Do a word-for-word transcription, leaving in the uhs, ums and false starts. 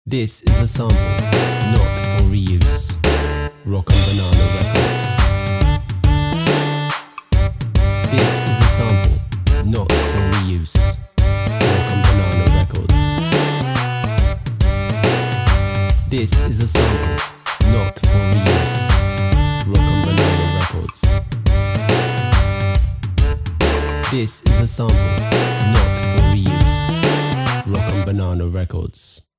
This is a sample, not for reuse. Rock and Banana Records. This is a sample, not for reuse. Rock and Banana Records. This is a sample, not for reuse. Rock and Banana Records. This is a sample, not for reuse. Rock and Banana Records.